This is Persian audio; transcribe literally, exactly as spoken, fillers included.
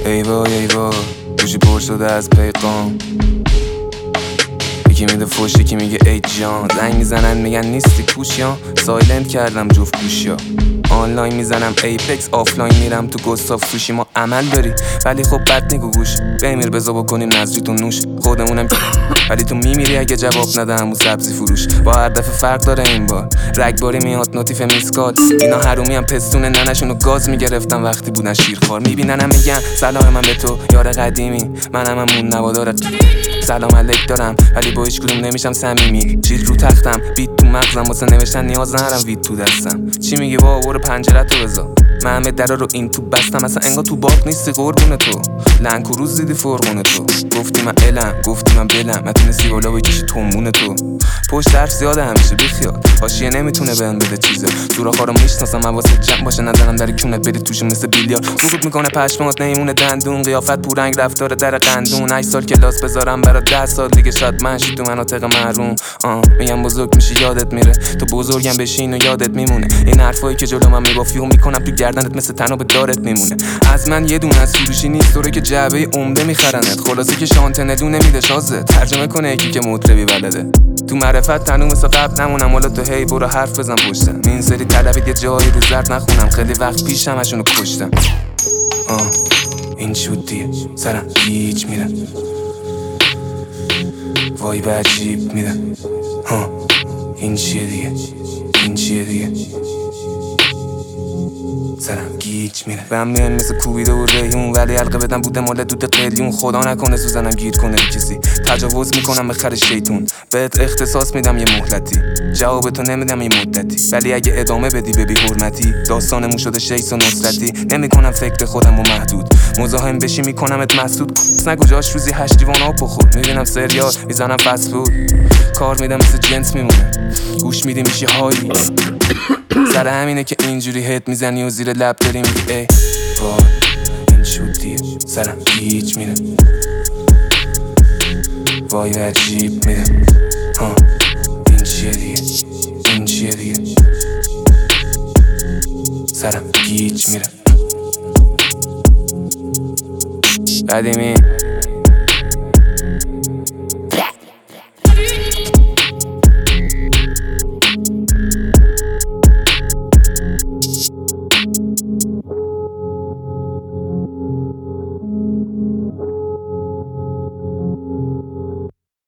ای وای ای وای گوشی پر شده از پیغام، یکی میده فوش یکی میگه ای جان، زنگ میزنن میگن نیستی پوشیان، سایلنت کردم جفت گوشیا، آنلاین میزنم ایپکس آفلاین میرم تو گستاف سوشی. ما عمل داری ولی خب بد نگو گوش، بمیر بزا بکنیم نزدیتو نوش، خودمونم ولی تو میمیری اگه جواب ندم. و سبزی فروش با هر دفعه فرق داره این بار، رگباری میاد نوتیف میسکال، اینا حرومی هم پستون ننشونو گاز میگرفتم وقتی بودن شیرخوار، میبیننم میگن سلام من به تو یار قدیمی، منم همون نوادارت سلام علیک دارم ولی با هیچ کدوم نمیشم صمیمی، چیز رو تختم بیت تو مغزم واسه نوشتن نیاز ندارم وید تو دستم. چی میگی با برو پنجره‌تو بذار، من همه درا رو این تو بستم، اصلا انگار تو باغ نیستی قربون تو، لنگ و روز دیدی فرغون تو، گفتی من الم گفتی من بلم، نتونستی بالا بکشی تومون تو، پشت حرف زیاده همیشه بیخیال، حاشیه نمیتونه بهم بده چیزه، سوراخا رو میشناسم من واسه جمع باشه نظرم در کونت بری توش مثل بیلیار، سقوط میکنه پشمات نمیمونه دندون، قیافت پورنگ رفتار در قندون، هشت سال کلاس بذارم برات ده سال دیگه شاید منشی تو مناطق محروم، آه میگم بزرگ میشی یادت میره، تو بزرگم بشین و یادت میمونه، این حرفایی که جلو من میگفتی و میکنم تو گردنت مثل تناب دارت میمونه، از من یه دونه از فروشی نیست طوره که جعبه عمده میخرنت، خلاصه که شانتنلو نمیده شازه، ترجمه کنه یکی که مطربی بلده، تو معرفت تنو مثل قبل نمونم، حالا تو هی برو حرف بزن پشتم، این سری طلبید یه جایی رو زرد نخونم، خیلی وقت پیش همشونو کشتم، آه این شد دیگه سرم گیج میره، وای به عجیب میره، ها این چیه دیگه این چیه دیگه سرم گیج میره، به هم میان مثل کوبیده و ریحون، ولی حلقه بدن بوده مال دود قلیون، خدا نکنه سوزنم گیر کنه کسی، تجاوز میکنم به خر شیطون، بهت اختصاص میدم یه مهلتی، جواب تو نمیدم یه مدتی، ولی اگه ادامه بدی به بی حرمتی، داستانمون شده شیس و نصرتی، نمیکنم فکر خودم و محدود، مزاحم بشی میکنمت مسدود، نگو جاش روزی هشت لیوان آب بخور، میبینم سریال میزنم فست فود، کار میدم مثل جنس میمونه، گوش میدی میشی هایی، سر همینه که اینجوری هت میزنی و زیر لب داری میگی ای وای این شد دیگه سرم گیج میره، وای عجیب میره، ها این چیه دیگه این چیه دیگه سرم گیج میره، قدیمی